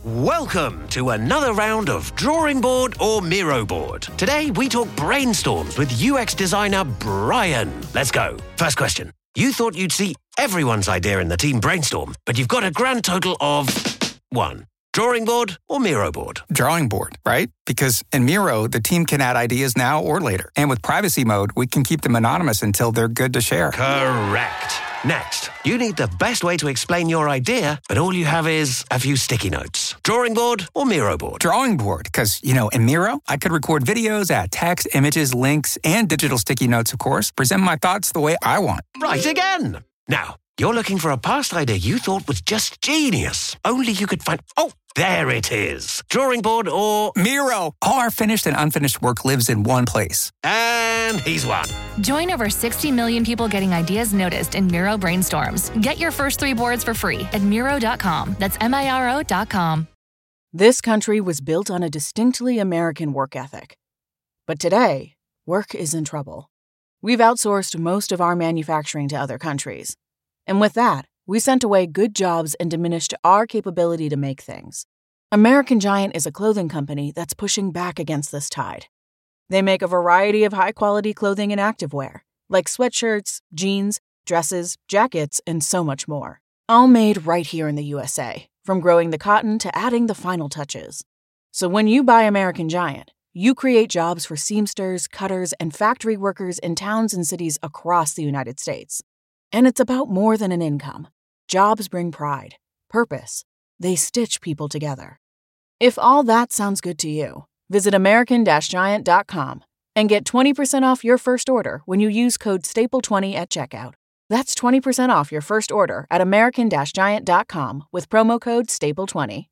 Welcome to another round of Drawing Board or Miro Board. Today we talk brainstorms with UX designer Brian. Let's go. First question. You thought you'd see everyone's idea in the team brainstorm, but you've got a grand total of 1. Drawing board or Miro board? Drawing board, right? Because in Miro, the team can add ideas now or later. And with privacy mode, we can keep them anonymous until they're good to share. Correct. Next, you need the best way to explain your idea, but all you have is a few sticky notes. Drawing board or Miro board? Drawing board, because, in Miro, I could record videos, add text, images, links, and digital sticky notes, of course, present my thoughts the way I want. Right again. Now, you're looking for a past idea you thought was just genius. Only you could find... Oh, there it is. Drawing board or... Miro. All our finished and unfinished work lives in one place. And he's won. Join over 60 million people getting ideas noticed in Miro brainstorms. Get your first 3 boards for free at Miro.com. That's Miro.com. This country was built on a distinctly American work ethic. But today, work is in trouble. We've outsourced most of our manufacturing to other countries. And with that, we sent away good jobs and diminished our capability to make things. American Giant is a clothing company that's pushing back against this tide. They make a variety of high-quality clothing and activewear, like sweatshirts, jeans, dresses, jackets, and so much more. All made right here in the USA, from growing the cotton to adding the final touches. So when you buy American Giant, you create jobs for seamsters, cutters, and factory workers in towns and cities across the United States. And it's about more than an income. Jobs bring pride, purpose. They stitch people together. If all that sounds good to you, visit American-Giant.com and get 20% off your first order when you use code STAPLE20 at checkout. That's 20% off your first order at American-Giant.com with promo code STAPLE20.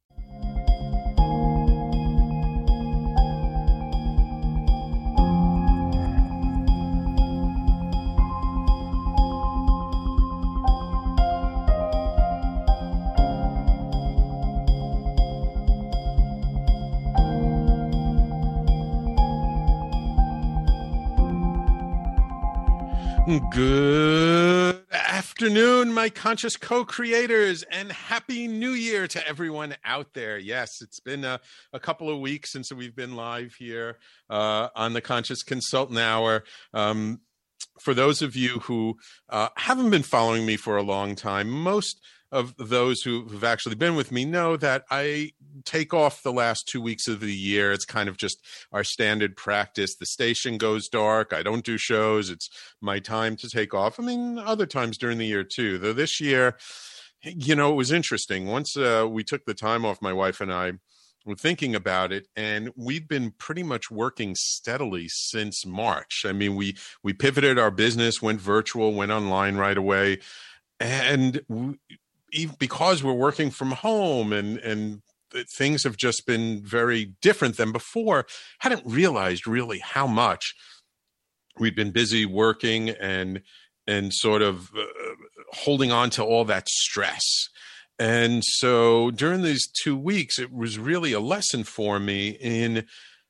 Good afternoon, my conscious co-creators, and Happy New Year to everyone out there. Yes, it's been a couple of weeks since we've been live here on the Conscious Consultant Hour. For those of you who haven't been following me for a long time, most of those who've actually been with me know that I take off the last 2 weeks of the year. It's kind of just our standard practice. The station goes dark. I don't do shows. It's my time to take off. I mean, other times during the year too. Though this year, it was interesting. Once we took the time off, my wife and I were thinking about it, and we've been pretty much working steadily since March. I mean, we pivoted our business, went virtual, went online right away. And even because we're working from home and things have just been very different than before, hadn't realized really how much we'd been busy working and sort of holding on to all that stress. And so during these 2 weeks, it was really a lesson for me in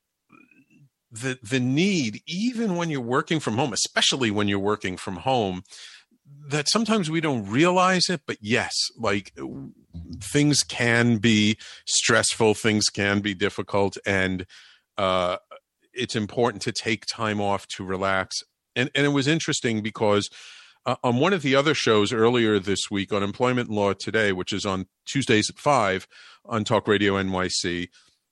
the need, even when you're working from home, especially when you're working from home, that sometimes we don't realize it, but yes, like things can be stressful, things can be difficult, and it's important to take time off to relax. And it was interesting because on one of the other shows earlier this week on Employment Law Today, which is on Tuesdays at 5 on Talk Radio NYC,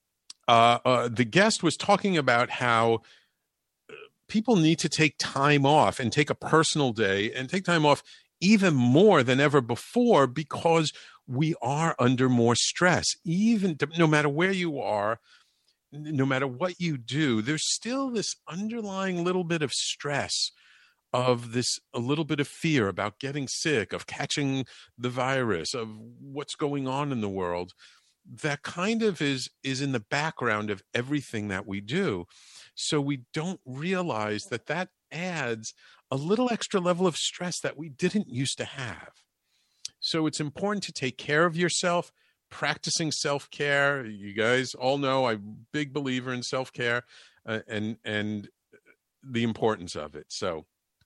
the guest was talking about how people need to take time off and take a personal day and take time off even more than ever before because we are under more stress. Even no matter where you are, no matter what you do, there's still this underlying little bit of stress, of this a little bit of fear about getting sick, of catching the virus, of what's going on in the world. That kind of is in the background of everything that we do. So we don't realize that adds a little extra level of stress that we didn't used to have. So it's important to take care of yourself, practicing self-care. You guys all know I'm a big believer in self-care and the importance of it. So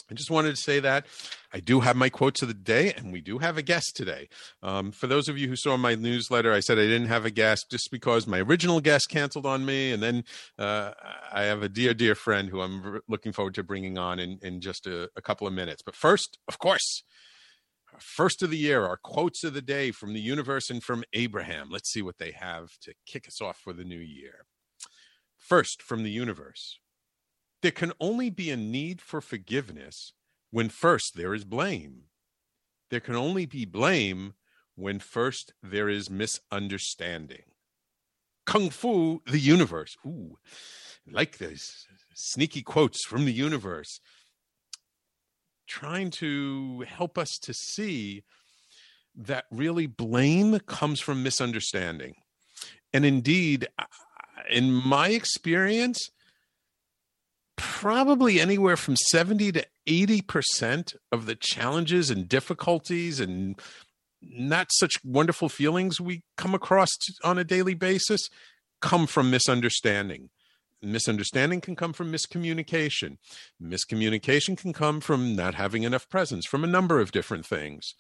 I just wanted to say that I do have my quotes of the day, and we do have a guest today. For those of you who saw my newsletter, I said I didn't have a guest just because my original guest canceled on me. And then I have a dear, dear friend who I'm looking forward to bringing on in just a couple of minutes. But first, of course, our first of the year, our quotes of the day from the universe and from Abraham. Let's see what they have to kick us off for the new year. First, from the universe. There can only be a need for forgiveness when first there is blame. There can only be blame when first there is misunderstanding. Kung Fu, the universe. Ooh, I like this. Sneaky quotes from the universe. Trying to help us to see that really blame comes from misunderstanding. And indeed, in my experience, probably anywhere from 70 to 80% of the challenges and difficulties and not such wonderful feelings we come across on a daily basis come from misunderstanding. Misunderstanding can come from miscommunication. Miscommunication can come from not having enough presence, from a number of different things.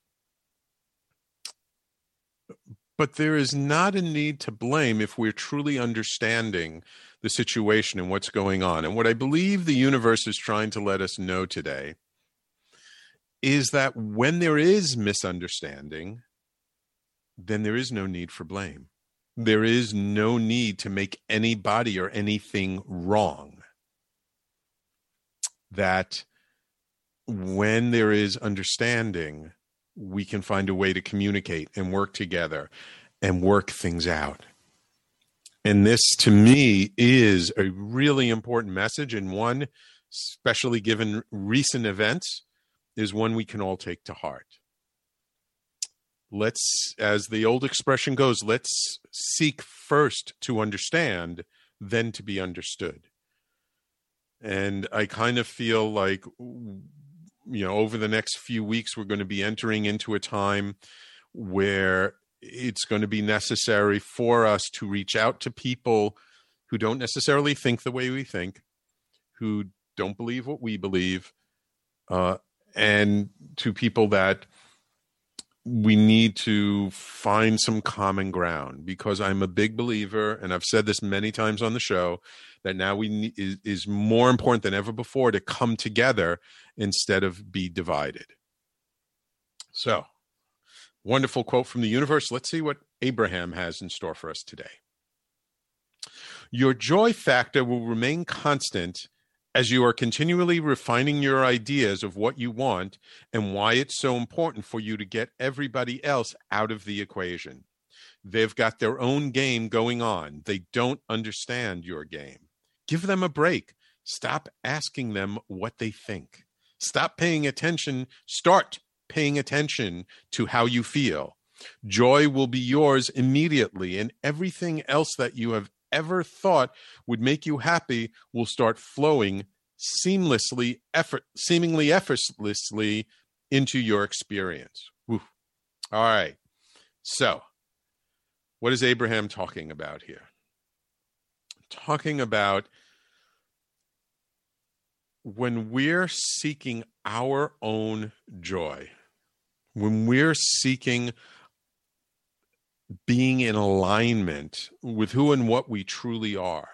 But there is not a need to blame if we're truly understanding the situation and what's going on. And what I believe the universe is trying to let us know today is that when there is misunderstanding, then there is no need for blame. There is no need to make anybody or anything wrong. That when there is understanding, we can find a way to communicate and work together and work things out. And this, to me, is a really important message, and one, especially given recent events, is one we can all take to heart. Let's, as the old expression goes, let's seek first to understand, then to be understood. And I kind of feel like, over the next few weeks, we're going to be entering into a time where it's going to be necessary for us to reach out to people who don't necessarily think the way we think, who don't believe what we believe, and to people that we need to find some common ground, because I'm a big believer, and I've said this many times on the show, that now is more important than ever before to come together instead of be divided. So, wonderful quote from the universe. Let's see what Abraham has in store for us today. Your joy factor will remain constant as you are continually refining your ideas of what you want and why it's so important for you to get everybody else out of the equation. They've got their own game going on. They don't understand your game. Give them a break. Stop asking them what they think. Stop paying attention. Start paying attention to how you feel. Joy will be yours immediately, and everything else that you have ever thought would make you happy will start flowing seamlessly, seemingly effortlessly into your experience. Woo. All right. So, what is Abraham talking about here? Talking about when we're seeking our own joy, when we're seeking being in alignment with who and what we truly are,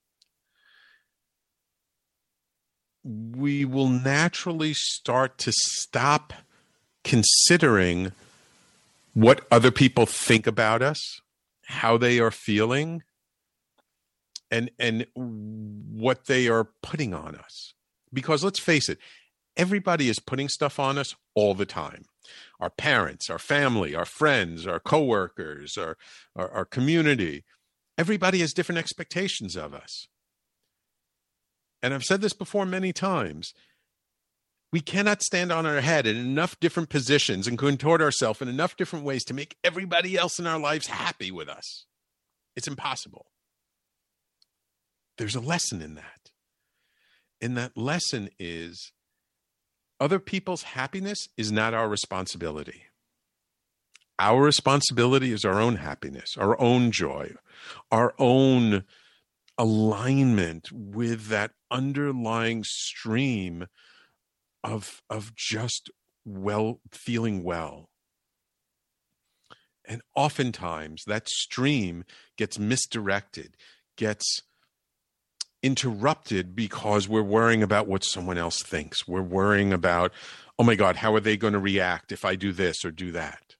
we will naturally start to stop considering what other people think about us, how they are feeling, and what they are putting on us. Because let's face it, everybody is putting stuff on us all the time. Our parents, our family, our friends, our coworkers, our community. Everybody has different expectations of us. And I've said this before many times. We cannot stand on our head in enough different positions and contort ourselves in enough different ways to make everybody else in our lives happy with us. It's impossible. There's a lesson in that. And that lesson is other people's happiness is not our responsibility. Our responsibility is our own happiness, our own joy, our own alignment with that underlying stream of just feeling well. And oftentimes that stream gets misdirected, gets interrupted because we're worrying about what someone else thinks. We're worrying about, oh my God, how are they going to react if I do this or do that?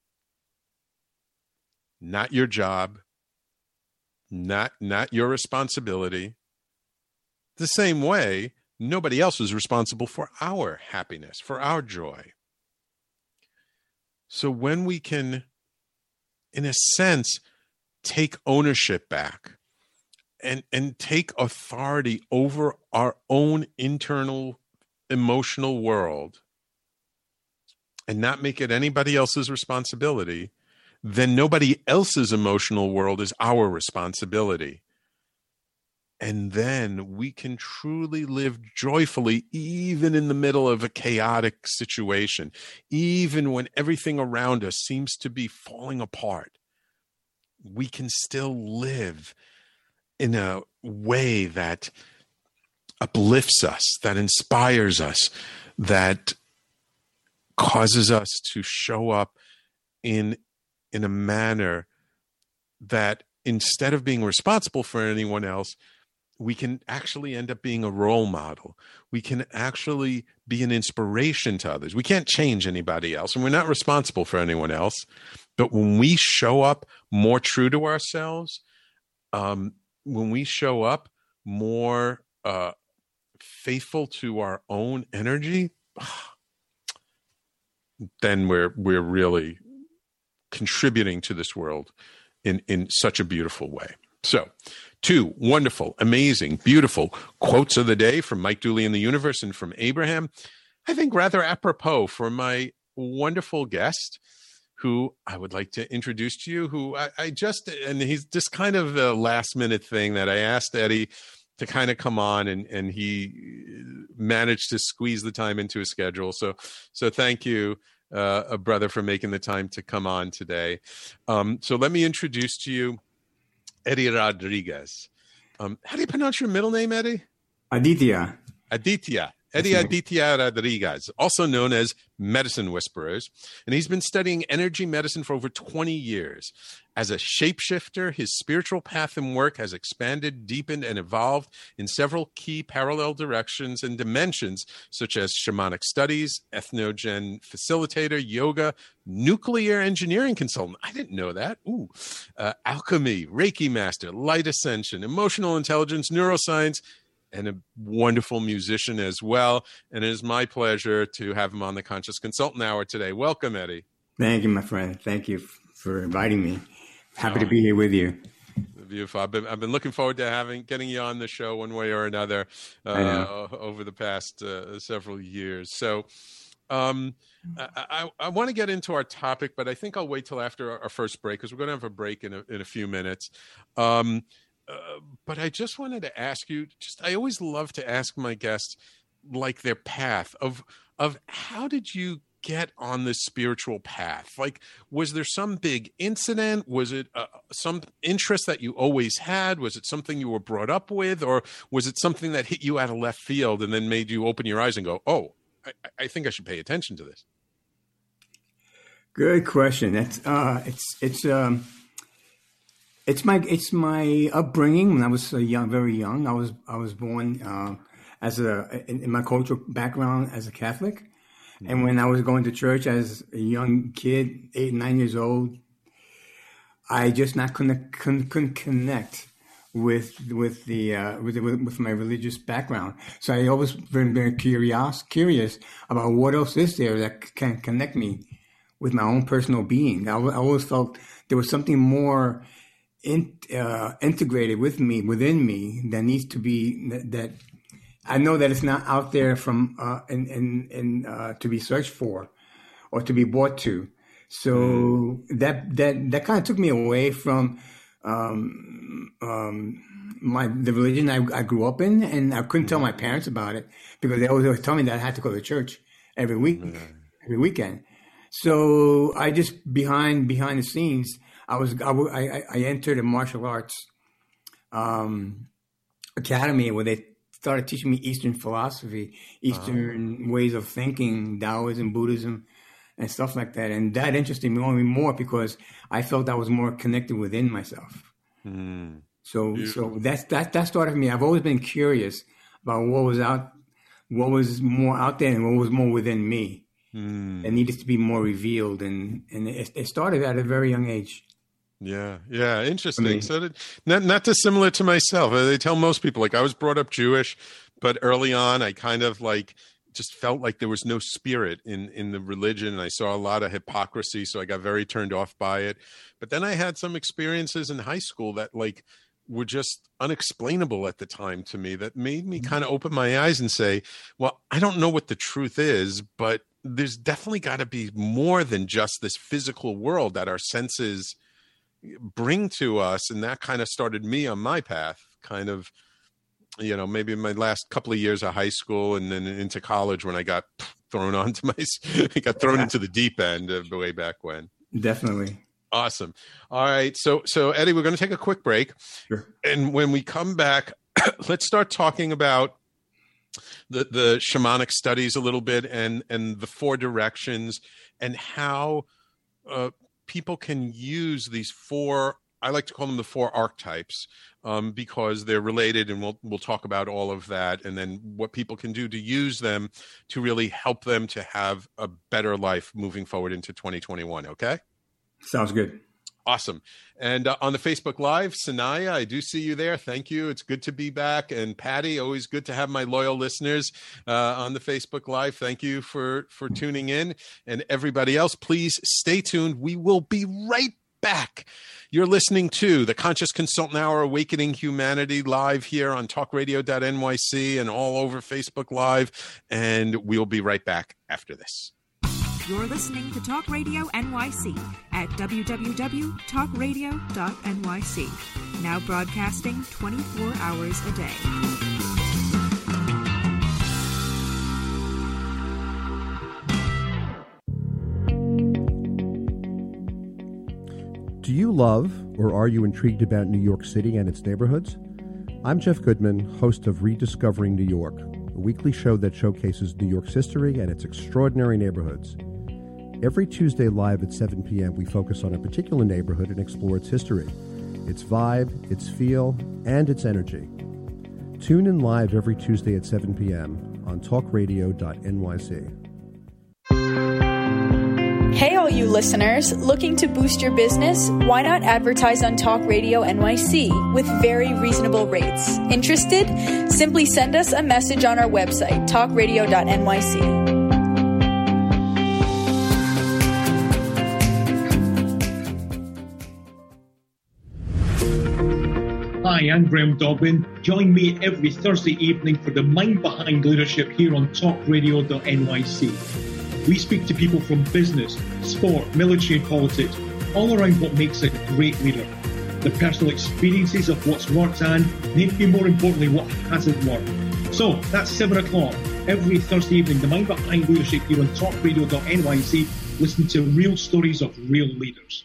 Not your job, not your responsibility. The same way, nobody else is responsible for our happiness, for our joy. So when we can, in a sense, take ownership back and take authority over our own internal emotional world and not make it anybody else's responsibility, then nobody else's emotional world is our responsibility. And then we can truly live joyfully, even in the middle of a chaotic situation, even when everything around us seems to be falling apart. We can still live in a way that uplifts us, that inspires us, that causes us to show up in a manner that, instead of being responsible for anyone else, we can actually end up being a role model. We can actually be an inspiration to others. We can't change anybody else, and we're not responsible for anyone else. But when we show up more true to ourselves, when we show up more faithful to our own energy, then we're really contributing to this world in such a beautiful way. So, 2 wonderful, amazing, beautiful quotes of the day from Mike Dooley in the Universe and from Abraham. I think rather apropos for my wonderful guest, who I would like to introduce to you, who I just, and he's just kind of a last minute thing that I asked Eddie to kind of come on, and he managed to squeeze the time into his schedule. So thank you, brother, for making the time to come on today. So let me introduce to you Eddie Rodriguez. How do you pronounce your middle name, Eddie? Aditya. Eddie Aditya Rodriguez, also known as Medicine Whisperers, and he's been studying energy medicine for over 20 years. As a shapeshifter, his spiritual path and work has expanded, deepened, and evolved in several key parallel directions and dimensions, such as shamanic studies, ethnogen facilitator, yoga, nuclear engineering consultant. I didn't know that. Alchemy, Reiki master, light ascension, emotional intelligence, neuroscience, and a wonderful musician as well. And it is my pleasure to have him on the Conscious Consultant Hour today. Welcome, Eddie. Thank you, my friend. Thank you for inviting me. Happy to be here with you. Beautiful. I've been looking forward to getting you on the show one way or another over the past several years. So I want to get into our topic, but I think I'll wait till after our first break, because we're going to have a break in a few minutes. But I just wanted to ask you, I always love to ask my guests, like, their path of how did you get on this spiritual path? Like, was there some big incident? Was it some interest that you always had? Was it something you were brought up with? Or was it something that hit you out of left field and then made you open your eyes and go, oh, I think I should pay attention to this? Good question. That's it's my upbringing. When I was very young, I was born in my cultural background as a Catholic, and when I was going to church as a young kid, 8, 9 years old, I just couldn't connect with my religious background. So I always been very curious about what else is there that can connect me with my own personal being. I always felt there was something more integrated within me that needs to be, that I know that it's not out there from to be searched for or to be brought to. So that kind of took me away from the religion I grew up in, and I couldn't tell my parents about it because they always tell me that I had to go to church every weekend. So I just behind the scenes, I entered a martial arts academy where they started teaching me Eastern philosophy, Eastern ways of thinking, Taoism, Buddhism, and stuff like that. And that interested me more because I felt I was more connected within myself. So that started me. I've always been curious about what was more out there and what was more within me. That needed to be more revealed. And it started at a very young age. Yeah. Interesting. So not dissimilar to myself. They tell most people, like, I was brought up Jewish, but early on I kind of like just felt like there was no spirit in the religion. And I saw a lot of hypocrisy. So I got very turned off by it. But then I had some experiences in high school that like were just unexplainable at the time to me, that made me kind of open my eyes and say, well, I don't know what the truth is, but there's definitely got to be more than just this physical world that our senses bring to us. And that kind of started me on my path, kind of, you know, maybe in my last couple of years of high school and then into college when I got thrown into the deep end way back when. Definitely. Awesome. All right. So Eddie, we're going to take a quick break. Sure. And when we come back, let's start talking about the shamanic studies a little bit and the 4 directions and how people can use these 4, I like to call them the 4 archetypes, because they're related, and we'll talk about all of that, and then what people can do to use them to really help them to have a better life moving forward into 2021. Okay? Sounds good. Awesome. And on the Facebook Live, Sanaya, I do see you there. Thank you. It's good to be back. And Patty, always good to have my loyal listeners on the Facebook Live. Thank you for tuning in. And everybody else, please stay tuned. We will be right back. You're listening to the Conscious Consultant Hour, Awakening Humanity, live here on talkradio.nyc and all over Facebook Live. And we'll be right back after this. You're listening to Talk Radio NYC at www.talkradio.nyc. Now broadcasting 24 hours a day. Do you love or are you intrigued about New York City and its neighborhoods? I'm Jeff Goodman, host of Rediscovering New York, a weekly show that showcases New York's history and its extraordinary neighborhoods. Every Tuesday live at 7 p.m., we focus on a particular neighborhood and explore its history, its vibe, its feel, and its energy. Tune in live every Tuesday at 7 p.m. on talkradio.nyc. Hey, all you listeners, looking to boost your business? Why not advertise on Talk Radio NYC with very reasonable rates? Interested? Simply send us a message on our website, talkradio.nyc. Hi, I'm Graham Dobbin. Join me every Thursday evening for the Mind Behind Leadership here on talkradio.nyc. We speak to people from business, sport, military and politics, all around what makes a great leader. The personal experiences of what's worked and, maybe more importantly, what hasn't worked. So, that's 7 o'clock every Thursday evening, the Mind Behind Leadership here on talkradio.nyc. Listen to real stories of real leaders.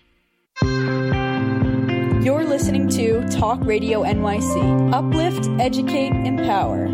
You're listening to Talk Radio NYC. Uplift, educate, empower.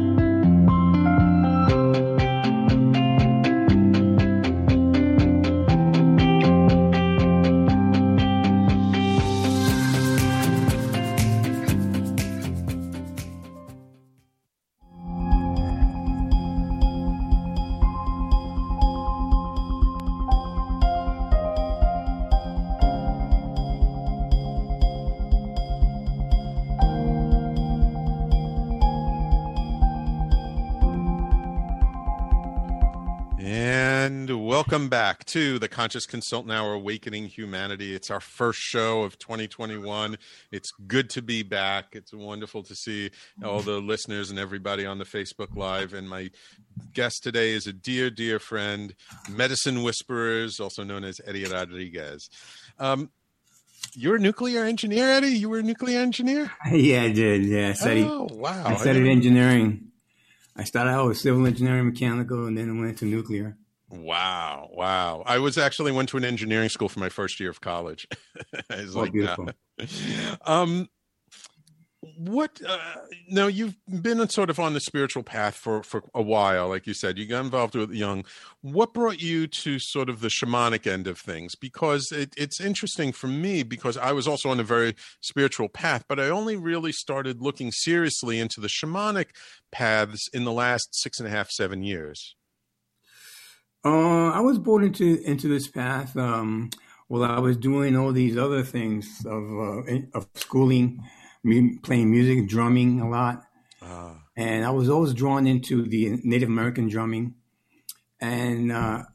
Welcome back to the Conscious Consultant Hour, Awakening Humanity. It's our first show of 2021. It's good to be back. It's wonderful to see all the listeners and everybody on the Facebook Live. And my guest today is a dear, dear friend, Medicine Whisperers, also known as Eddie Rodriguez. You're a nuclear engineer, Eddie? You were a nuclear engineer? Yeah, I did. Yeah, I studied, wow. I studied engineering. I started out with civil engineering, mechanical, and then I went into nuclear. Wow. I went to an engineering school for my first year of college. I was beautiful. What now you've been sort of on the spiritual path for a while, like you said, you got involved with young. What brought you to sort of the shamanic end of things? Because it's interesting for me, because I was also on a very spiritual path, but I only really started looking seriously into the shamanic paths in the last 6.5, 7 years. I was born into this path while I was doing all these other things of schooling, playing music, drumming a lot. And I was always drawn into the Native American drumming. And I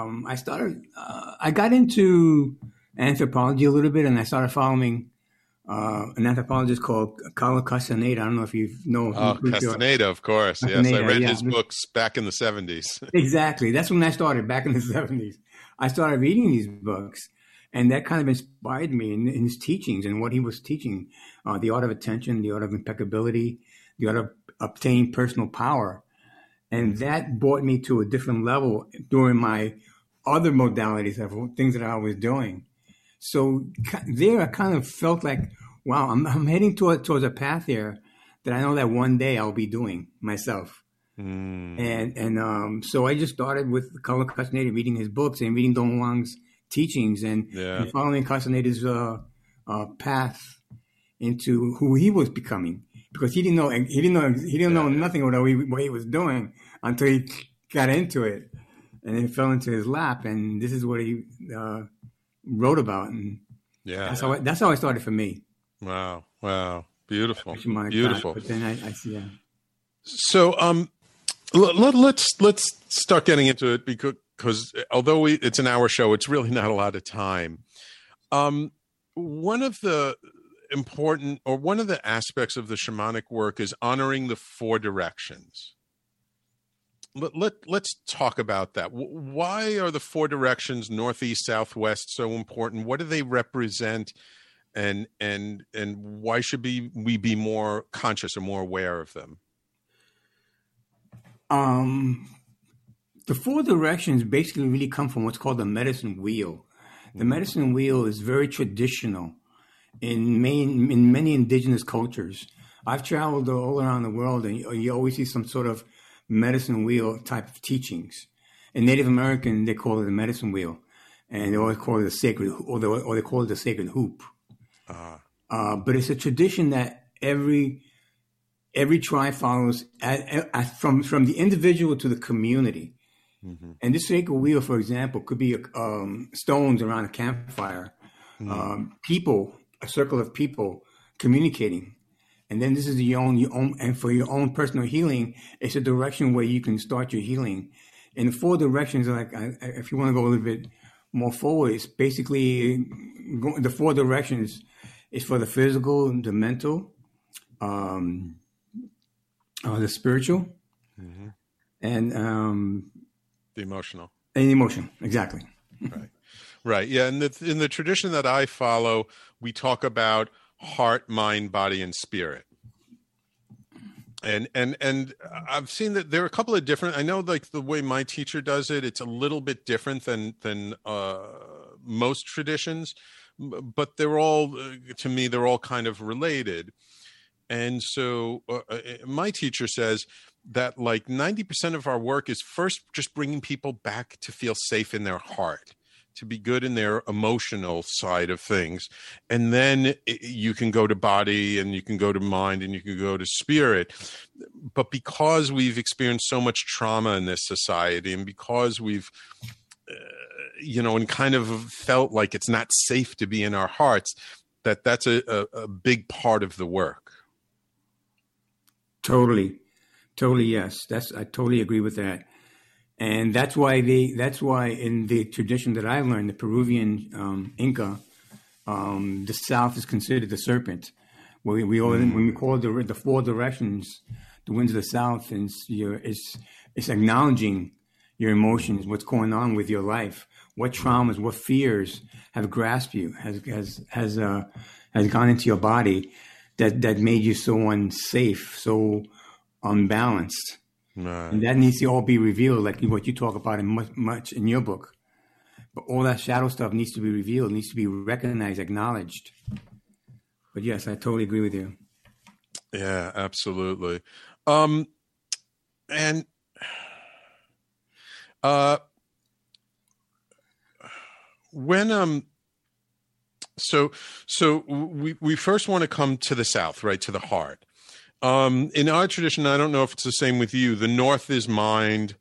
got into anthropology a little bit, and I started following an anthropologist called Carlos Castaneda. I don't know if you know. Castaneda, of course. Castaneda, yes, I read his books back in the 70s. Exactly. That's when I started, back in the 70s. I started reading these books, and that kind of inspired me in his teachings and what he was teaching. The art of attention, the art of impeccability, the art of obtaining personal power. And that brought me to a different level during my other modalities of things that I was doing. So there I kind of felt like, wow, I'm heading towards a path here that I know that one day I'll be doing myself. And so I just started with Carlos Castaneda, reading his books and reading Don Juan's teachings and following Castaneda's path into who he was becoming, because he didn't know nothing about what he was doing until he got into it, and then fell into his lap, and this is what he wrote about, and that's how it started for me. Wow, beautiful. But then I see. So let's start getting into it, because although it's an hour show, it's really not a lot of time. One of the aspects of the shamanic work is honoring the 4 directions. Let's talk about that. Why are the 4 directions, northeast, southwest, so important? What do they represent, and why should we be more conscious or more aware of them? The 4 directions basically really come from what's called the medicine wheel. The medicine wheel is very traditional in many indigenous cultures. I've traveled all around the world, and you always see some sort of medicine wheel type of teachings. In Native American, they call it the medicine wheel, and they always call it the sacred, or they call it the sacred hoop. But it's a tradition that every tribe follows from the individual to the community. And this sacred wheel, for example, could be stones around a campfire, people, a circle of people communicating. And then this is your own, and for your own personal healing, it's a direction where you can start your healing. And the 4 directions, like if you want to go a little bit more forward, it's basically the 4 directions is for the physical, the mental, the spiritual, and the emotional. And emotion, exactly. Right. Yeah. And in the tradition that I follow, we talk about heart, mind, body, and spirit. And I've seen that there are a couple of different, I know like the way my teacher does it, it's a little bit different than most traditions, but they're all, to me, they're all kind of related. And so my teacher says that like 90% of our work is first just bringing people back to feel safe in their heart, to be good in their emotional side of things. And then you can go to body, and you can go to mind, and you can go to spirit. But because we've experienced so much trauma in this society, and because we've, and kind of felt like it's not safe to be in our hearts, that's a big part of the work. Totally, yes. I totally agree with that. And that's why in the tradition that I learned, the Peruvian Inca, the South is considered the serpent. When we call the 4 directions, the winds of the South, it's acknowledging your emotions, what's going on with your life, what traumas, what fears have grasped you, has gone into your body that made you so unsafe, so unbalanced. Right. And that needs to all be revealed, like what you talk about in much in your book. But all that shadow stuff needs to be revealed, needs to be recognized, acknowledged. But yes, I totally agree with you. Yeah, absolutely. And when so we first want to come to the South, right, to the heart. In our tradition, I don't know if it's the same with you. The North is mind.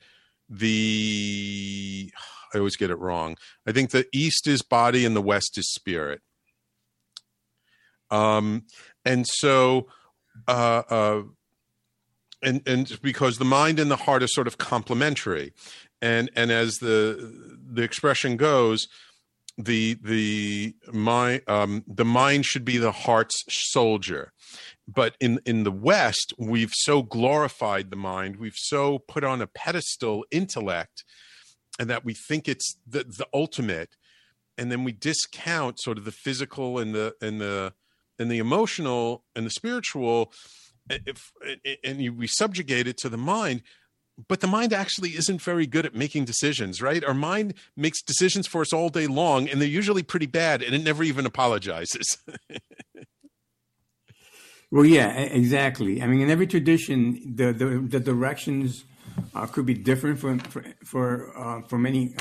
I always get it wrong. I think the East is body and the West is spirit. And so, and because the mind and the heart are sort of complementary, and as the expression goes, the mind should be the heart's soldier. But in the West, we've so glorified the mind, we've so put on a pedestal intellect, and that we think it's the ultimate, and then we discount sort of the physical and the emotional and the spiritual, we subjugate it to the mind. But the mind actually isn't very good at making decisions, right? Our mind makes decisions for us all day long, and they're usually pretty bad, and it never even apologizes. Well, yeah, exactly. I mean, in every tradition, the directions could be different for many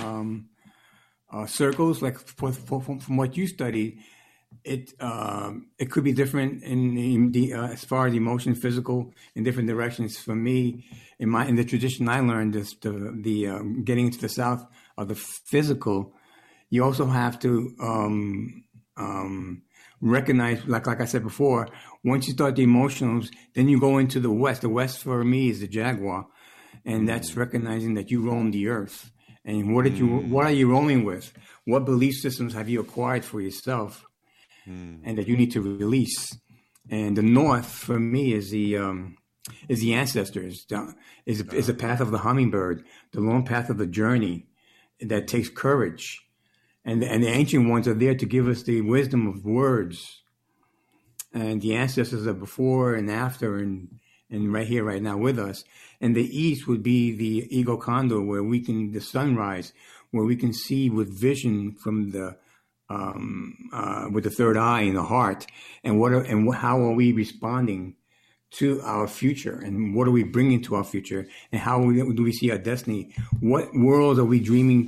circles. Like from what you studied, it could be different in the as far as emotion, physical, in different directions. For me, in the tradition I learned, is the getting into the South of the physical. You also have to recognize, like I said before, once you start the emotionals, then you go into the West. The West for me is the Jaguar, and that's recognizing that you roam the earth. And what are you roaming with? What belief systems have you acquired for yourself, and that you need to release? And the North for me is the ancestors. Is the path of the hummingbird, the long path of the journey that takes courage. And the ancient ones are there to give us the wisdom of words. And the ancestors are before and after and right here, right now with us. And the East would be the ego condor, where the sunrise, where we can see with vision from with the third eye in the heart. And how are we responding to our future? And what are we bringing to our future? And how do we see our destiny? What world are we dreaming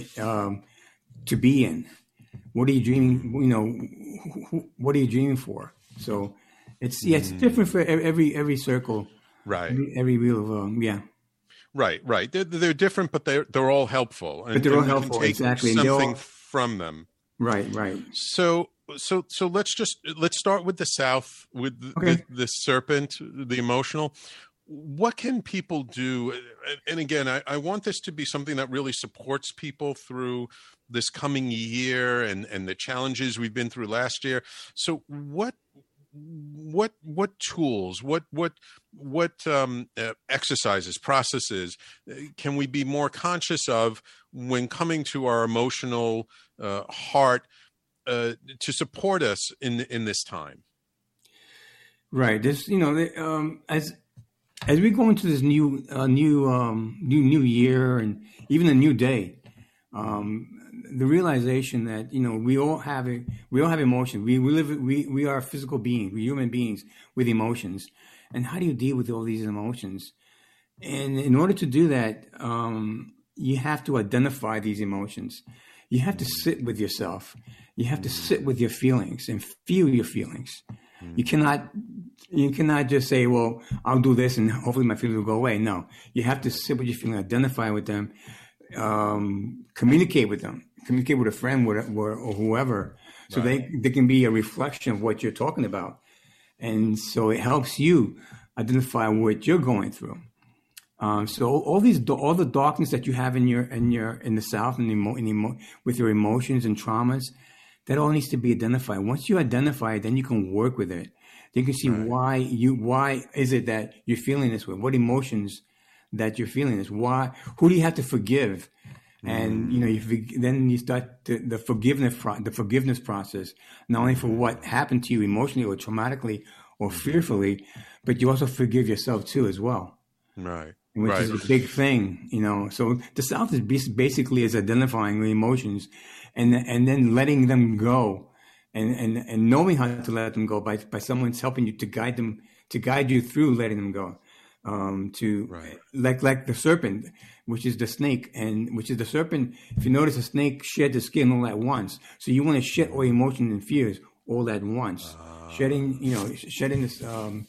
to be in? What are you dreaming? What are you dreaming for? So it's different for every circle, right? Every wheel of right. They're different, but they're all helpful. But they're all helpful, exactly. Something from them, right. So let's start with the South, with the serpent, the emotional. What can people do? And again, I want this to be something that really supports people through this coming year and the challenges we've been through last year. So what tools, what exercises, processes can we be more conscious of when coming to our emotional heart to support us in this time? Right. This, as we go into this new year and even a new day, the realization that we all have emotions. We are physical beings. We're human beings with emotions. And how do you deal with all these emotions? And in order to do that, you have to identify these emotions. You have to sit with yourself. You have to sit with your feelings and feel your feelings. You cannot just say, well, I'll do this and hopefully my feelings will go away. No, you have to sit with your feelings, identify with them, communicate with them, communicate with a friend or whoever, so they can be a reflection of what you're talking about. And so it helps you identify what you're going through. So all the darkness that you have in the South and with your emotions and traumas, that all needs to be identified. Once you identify it, then you can work with it. Then you can see why is it that you're feeling this way? What emotions that you're feeling this? Why? Who do you have to forgive? And then you start the forgiveness process, not only for what happened to you emotionally or traumatically or fearfully, but you also forgive yourself too as well. Right. Which is a big thing, So the South is basically is identifying the emotions, and then letting them go, and knowing how to let them go by someone's helping you to guide them to guide you through letting them go. Like the serpent, which is the snake, and which is the serpent. If you notice, a snake shed the skin all at once. So you want to shed all emotions and fears all at once. Shedding this,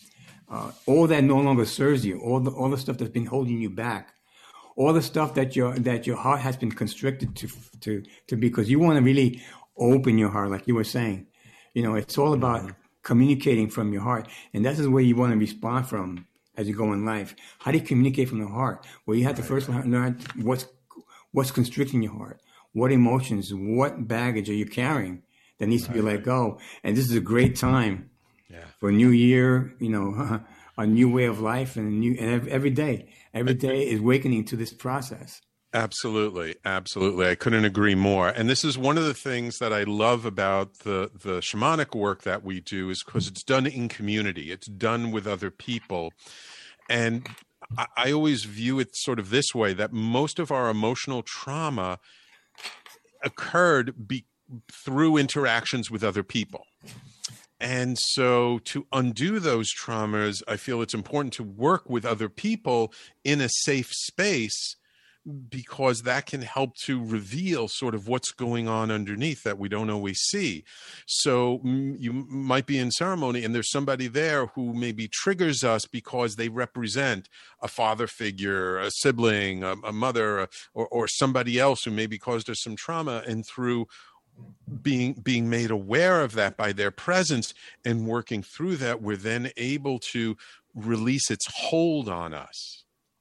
all that no longer serves you, all the stuff that's been holding you back, all the stuff that your heart has been constricted to because you want to really open your heart, like you were saying. It's all about communicating from your heart, and this is where you want to respond from as you go in life. How do you communicate from the heart? Well, you have to first learn what's constricting your heart, what emotions, what baggage are you carrying that needs to be let go. And this is a great time for a new year, a new way of life, and every day is awakening to this process. Absolutely. I couldn't agree more. And this is one of the things that I love about the shamanic work that we do, is because it's done in community. It's done with other people. And I always view it sort of this way, that most of our emotional trauma occurred through interactions with other people. And so to undo those traumas, I feel it's important to work with other people in a safe space, because that can help to reveal sort of what's going on underneath that we don't always see. So you might be in ceremony and there's somebody there who maybe triggers us because they represent a father figure, a sibling, a mother, or somebody else who maybe caused us some trauma. And through being made aware of that by their presence and working through that, we're then able to release its hold on us.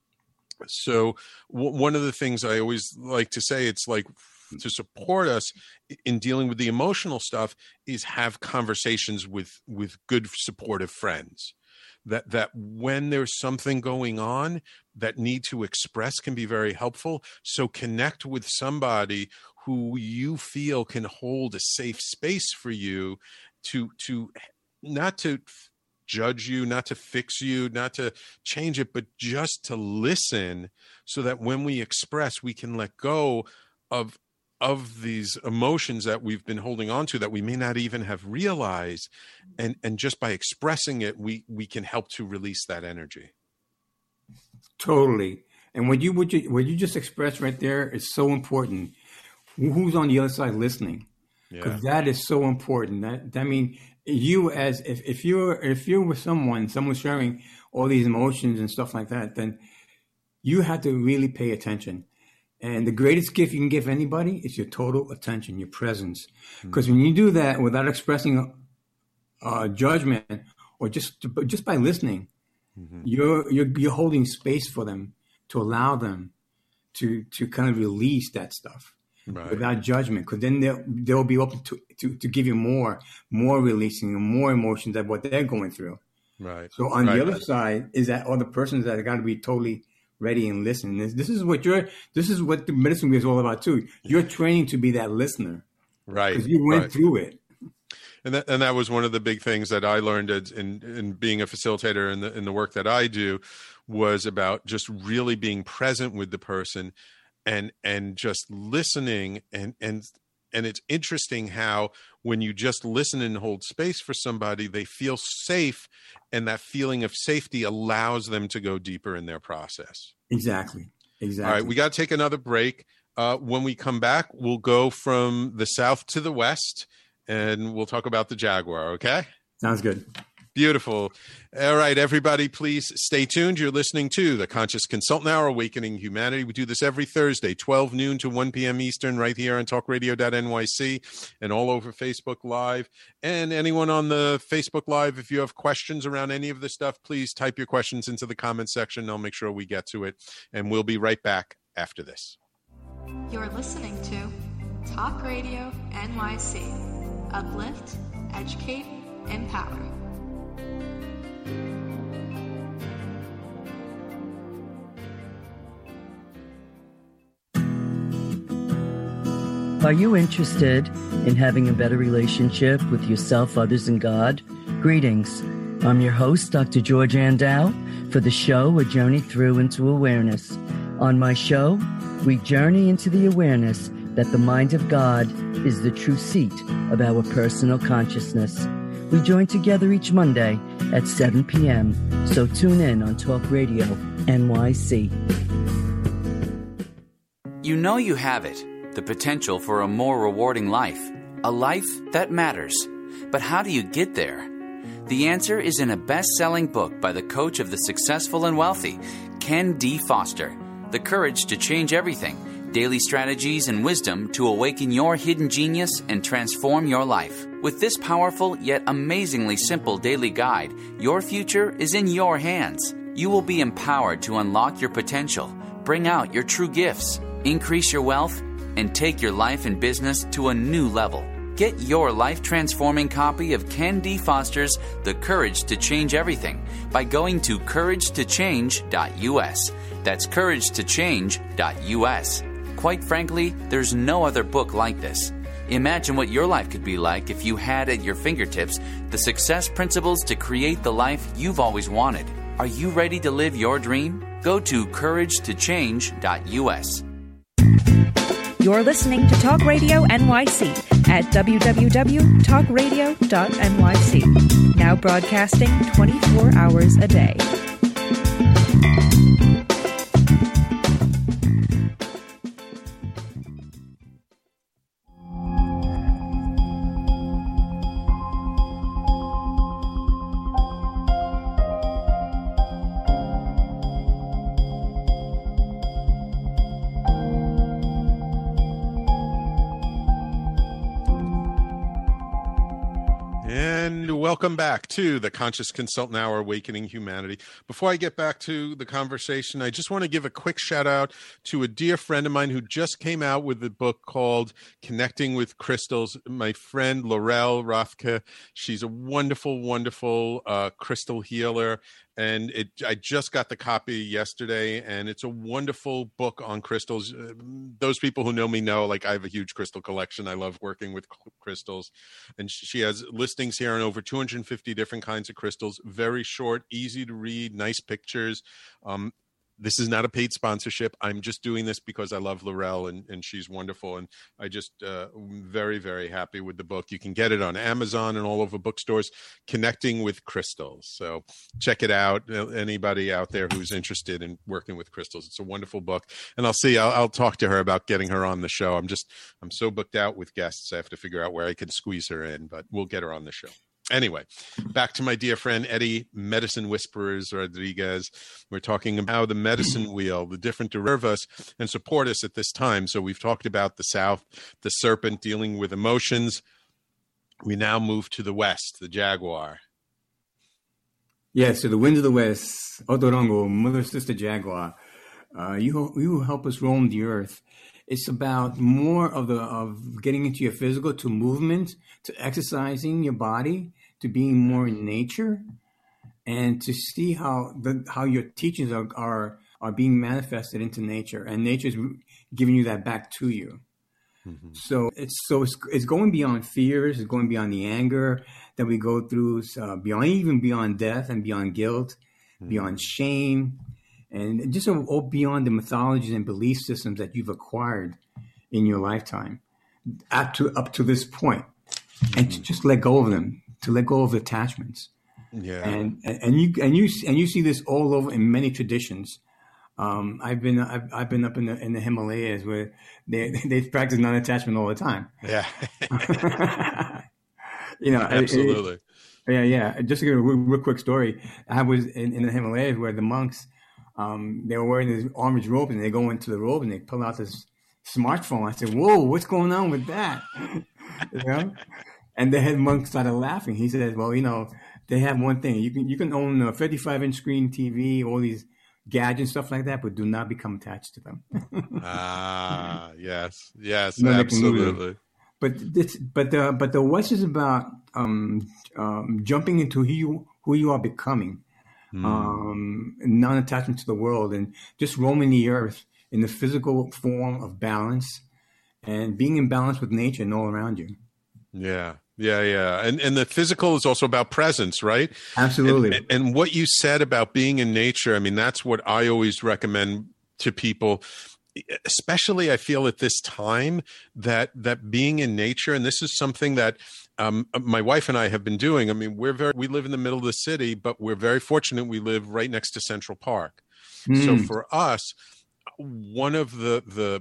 So one of the things I always like to say, it's like to support us in dealing with the emotional stuff, is have conversations with good supportive friends. That when there's something going on that need to express can be very helpful. So connect with somebody who you feel can hold a safe space for you to not to judge you, not to fix you, not to change it, but just to listen, so that when we express, we can let go of these emotions that we've been holding on to that we may not even have realized. And just by expressing it, we can help to release that energy. Totally. And what you just expressed right there is so important. Who's on the other side listening? Because that is so important. That means you, as if you're with someone sharing all these emotions and stuff like that, then you have to really pay attention. And the greatest gift you can give anybody is your total attention, your presence. Because when you do that without expressing judgment, or just by listening, you're holding space for them, to allow them to kind of release that stuff. Right. Without judgment, because then they'll be open to give you more releasing and more emotions than what they're going through. Right. So on the other side is that all the persons that got to be totally ready and listen. This is what the medicine wheel is all about too. You're training to be that listener, right? Because you went through it. And that was one of the big things that I learned in being a facilitator in the work that I do, was about just really being present with the person. And just listening, and it's interesting how when you just listen and hold space for somebody, they feel safe, and that feeling of safety allows them to go deeper in their process. Exactly. All right, we got to take another break. When we come back, we'll go from the south to the west, and we'll talk about the jaguar. Okay? Sounds good. Beautiful. All right, everybody, please stay tuned. You're listening to the Conscious Consultant Hour, Awakening Humanity. We do this every Thursday, 12 noon to 1 p.m. Eastern, right here on talkradio.nyc and all over Facebook Live. And anyone on the Facebook Live, if you have questions around any of this stuff, please type your questions into the comment section. I'll make sure we get to it. And we'll be right back after this. You're listening to Talk Radio NYC. Uplift, educate, empower. Are you interested in having a better relationship with yourself, others, and God? Greetings. I'm your host, Dr. George Andow, for the show A Journey Through into Awareness. On my show, we journey into the awareness that the mind of God is the true seat of our personal consciousness. We join together each Monday at 7 p.m. So tune in on Talk Radio NYC. You know you have it, the potential for a more rewarding life, a life that matters. But how do you get there? The answer is in a best-selling book by the coach of the successful and wealthy, Ken D. Foster, The Courage to Change Everything, Daily Strategies and Wisdom to Awaken Your Hidden Genius and Transform Your Life. With this powerful yet amazingly simple daily guide, your future is in your hands. You will be empowered to unlock your potential, bring out your true gifts, increase your wealth, and take your life and business to a new level. Get your life-transforming copy of Ken D. Foster's The Courage to Change Everything by going to couragetochange.us. That's couragetochange.us. Quite frankly, there's no other book like this. Imagine what your life could be like if you had at your fingertips the success principles to create the life you've always wanted. Are you ready to live your dream? Go to couragetochange.us. You're listening to Talk Radio NYC at www.talkradio.nyc. Now broadcasting 24 hours a day. Welcome back to the Conscious Consultant Hour, Awakening Humanity. Before I get back to the conversation, I just want to give a quick shout out to a dear friend of mine who just came out with a book called Connecting with Crystals. My friend Laurel Rothke. She's a wonderful, wonderful crystal healer. And I just got the copy yesterday, and it's a wonderful book on crystals. Those people who know me know, like, I have a huge crystal collection. I love working with crystals. And she has listings here on over 250 different kinds of crystals. Very short, easy to read, nice pictures. This is not a paid sponsorship. I'm just doing this because I love Laurel, and she's wonderful. And I just very, very happy with the book. You can get it on Amazon and all over bookstores, Connecting with Crystals. So check it out. Anybody out there who's interested in working with crystals, it's a wonderful book. And I'll talk to her about getting her on the show. I'm so booked out with guests. I have to figure out where I can squeeze her in, but we'll get her on the show. Anyway, back to my dear friend Eddie, Medicine Whisperers Rodriguez. We're talking about how the medicine wheel, the different to serve us and support us at this time. So we've talked about the South, the serpent dealing with emotions. We now move to the West, the Jaguar. Yeah, so the winds of the West, Otorongo, Mother Sister Jaguar. You help us roam the earth. It's about more of getting into your physical, to movement, to exercising your body, to being more in nature, and to see how your teachings are being manifested into nature, and nature's giving you that back to you. Mm-hmm. So it's going beyond fears, it's going beyond the anger that we go through, beyond death and beyond guilt, mm-hmm. beyond shame. And just all beyond the mythologies and belief systems that you've acquired in your lifetime up to this point, and to just let go of them, to let go of attachments. Yeah, and you see this all over in many traditions. I've been up in the Himalayas where they practice non-attachment all the time. Yeah, absolutely. Yeah. Just to give a real quick story, I was in the Himalayas where the monks. They were wearing these orange robes, and they go into the robe and they pull out this smartphone. I said, "Whoa, what's going on with that?" And the head monk started laughing. He said, "Well, they have one thing. You can own a 55-inch screen TV, all these gadgets, stuff like that, but do not become attached to them." Yes, absolutely. But the West is about jumping into who you are becoming. Non-attachment to the world, and just roaming the earth in the physical form of balance, and being in balance with nature and all around you. Yeah. And the physical is also about presence, right? Absolutely. And what you said about being in nature, I mean, that's what I always recommend to people. especially I feel at this time that being in nature, and this is something that my wife and I have been doing. I mean, we live in the middle of the city, but we're very fortunate. We live right next to Central Park. So for us, one of the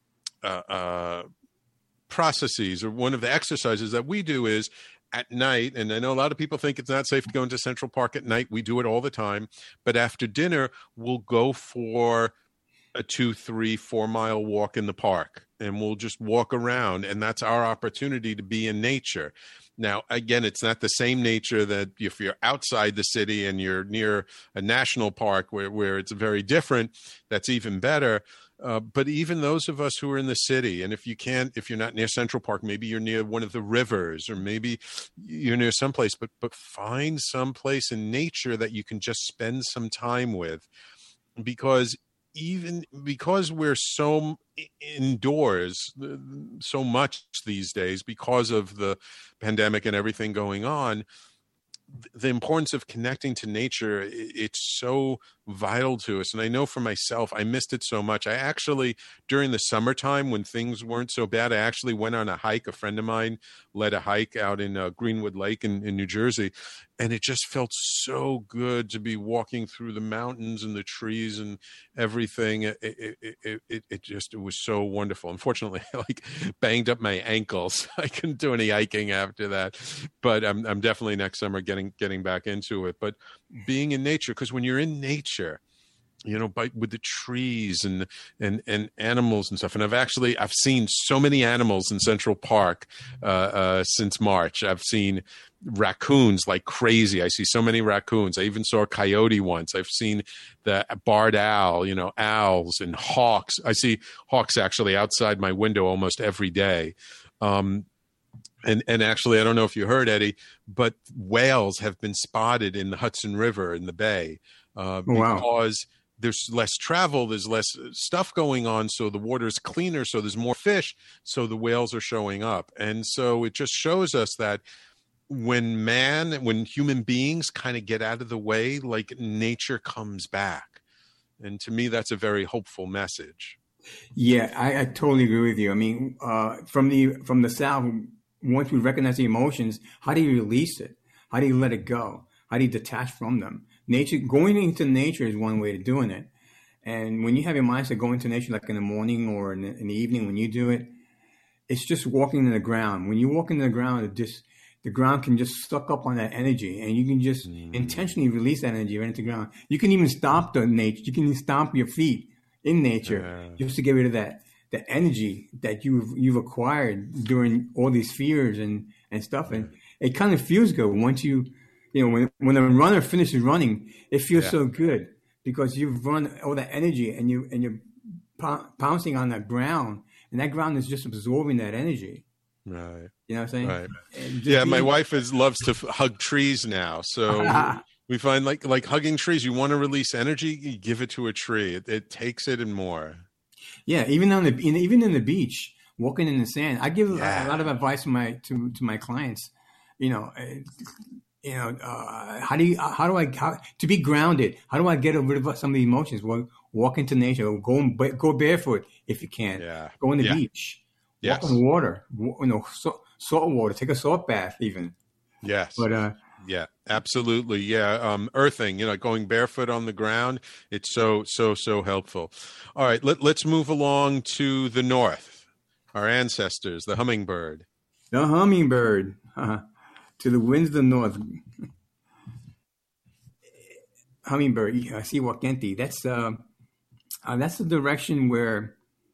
processes, or one of the exercises that we do is at night, and I know a lot of people think it's not safe to go into Central Park at night. We do it all the time. But after dinner, we'll go for a 2, 3, 4 mile walk in the park, and we'll just walk around. And that's our opportunity to be in nature. Now, again, it's not the same nature that if you're outside the city and you're near a national park where it's very different, that's even better. But even those of us who are in the city, and if you're not near Central Park, maybe you're near one of the rivers, or maybe you're near someplace, but find someplace in nature that you can just spend some time with, because we're so indoors so much these days because of the pandemic and everything going on, the importance of connecting to nature, it's so vital to us. And I know for myself, I missed it so much. I actually, during the summertime when things weren't so bad, I actually went on a hike. A friend of mine led a hike out in Greenwood Lake in New Jersey. And it just felt so good to be walking through the mountains and the trees and everything. It was so wonderful. Unfortunately, I banged up my ankles. I couldn't do any hiking after that. But I'm definitely next summer getting back into it. But being in nature, because when you're in nature, with the trees and animals and stuff. And I've seen so many animals in Central Park since March. I've seen raccoons like crazy. I see so many raccoons. I even saw a coyote once. I've seen the barred owl, owls and hawks. I see hawks actually outside my window almost every day. And actually, I don't know if you heard, Eddie, but whales have been spotted in the Hudson River in the Bay because there's less travel, there's less stuff going on, so the water is cleaner, so there's more fish, so the whales are showing up. And so it just shows us that when human beings kind of get out of the way, nature comes back. And to me, that's a very hopeful message. Yeah, I totally agree with you. I mean, from the South, once we recognize the emotions, how do you release it? How do you let it go? How do you detach from them? Going into nature is one way of doing it. And when you have your mindset going to nature, like in the morning or in the evening when you do it, it's just walking in the ground. When you walk into the ground, the ground can just suck up on that energy, and you can just intentionally release that energy right into the ground. You can even stomp the nature. You can even stomp your feet in nature just to get rid of that energy that you've acquired during all these fears and stuff. And it kind of feels good once when a runner finishes running, it feels so good because you've run all that energy and you're pouncing on that ground, and that ground is just absorbing that energy. Right. You know what I'm saying? Right. Yeah, my wife loves to hug trees now. So we find like hugging trees, you want to release energy, you give it to a tree. It takes it and more. Yeah, even in the beach, walking in the sand. I give a lot of advice to my clients. How to be grounded? How do I get rid of some of the emotions? Well, walk into nature. Go barefoot if you can. Yeah. Go on the beach. Yes. Walk on water. Salt water. Take a salt bath even. Yes. But yeah, absolutely. Yeah. Earthing, going barefoot on the ground. It's so helpful. All right. Let's move along to the north. Our ancestors, the hummingbird. The hummingbird. To the winds of the north. Hummingbird, Siwakenti. That's the direction where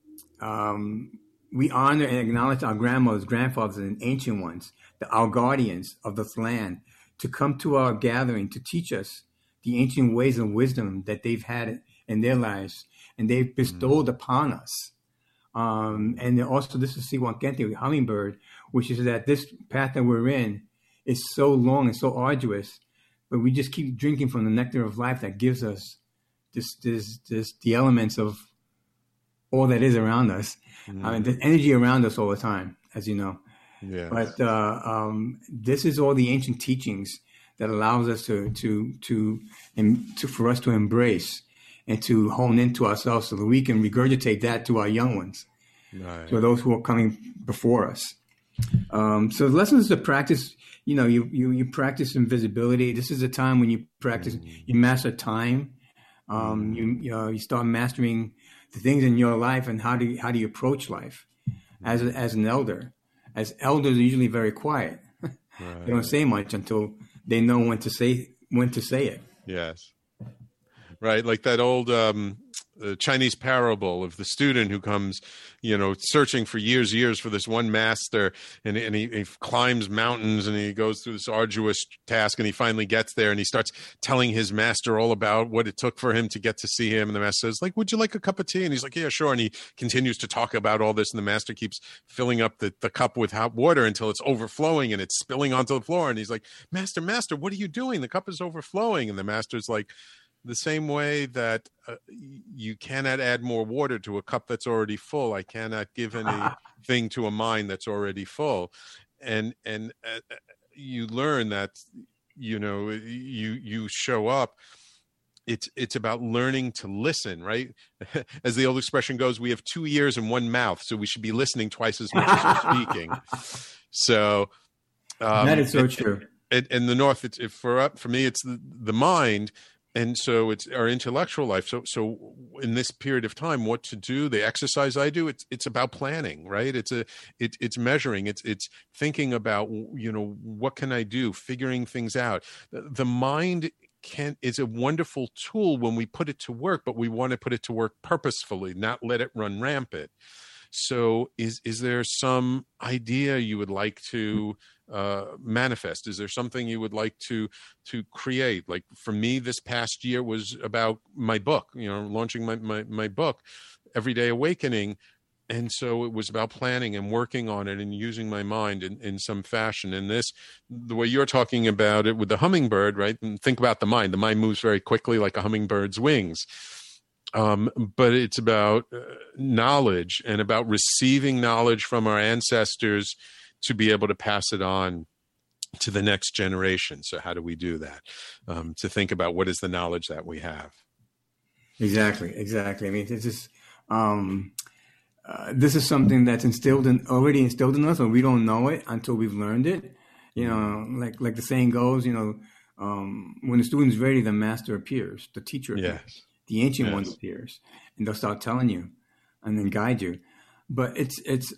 we honor and acknowledge our grandmothers, grandfathers, and ancient ones, our guardians of this land, to come to our gathering to teach us the ancient ways and wisdom that they've had in their lives and they've bestowed upon us. And also, this is Siwakenti, hummingbird, which is that this path that we're in is so long and so arduous, but we just keep drinking from the nectar of life that gives us the elements of all that is around us. The energy around us all the time, as you know. Yeah. But this is all the ancient teachings that allows us for us to embrace and to hone into ourselves so that we can regurgitate that to our young ones, to those who are coming before us. So the lessons to practice, you practice invisibility. This is a time when you practice, you master time. You start mastering the things in your life and how do you approach life as an elder. As elders are usually very quiet. They don't say much until they know when to say it. Yes. Right. Like that old Chinese parable of the student who comes, searching for years for this one master, and he climbs mountains and he goes through this arduous task, and he finally gets there and he starts telling his master all about what it took for him to get to see him. And the master says, like, would you like a cup of tea? And he's like, yeah, sure. And he continues to talk about all this, and the master keeps filling up the cup with hot water until it's overflowing and it's spilling onto the floor. And he's like, master, what are you doing? The cup is overflowing. And the master's like, the same way that you cannot add more water to a cup that's already full, I cannot give anything to a mind that's already full. And you learn that, you show up. It's about learning to listen, right? As the old expression goes, we have 2 ears and 1 mouth, so we should be listening twice as much as we're speaking. So that is so true. In the North, for me, it's the mind. And so it's our intellectual life. So in this period of time, what to do, the exercise I do, it's about planning, right? It's measuring, it's thinking about, what can I do, figuring things out. The mind is a wonderful tool when we put it to work, but we want to put it to work purposefully, not let it run rampant. So is there some idea you would like to manifest? Is there something you would like to create? Like for me, this past year was about my book, launching my book, Everyday Awakening. And so it was about planning and working on it and using my mind in some fashion. And the way you're talking about it with the hummingbird, right? And think about the mind. The mind moves very quickly like a hummingbird's wings. But it's about knowledge and about receiving knowledge from our ancestors to be able to pass it on to the next generation. So how do we do that? To think about what is the knowledge that we have. Exactly. I mean, this is something that's already instilled in us, and we don't know it until we've learned it. Like the saying goes, when the student's ready, the master appears, the teacher appears. Yes. The ancient one appears, and they'll start telling you, and then guide you. But it's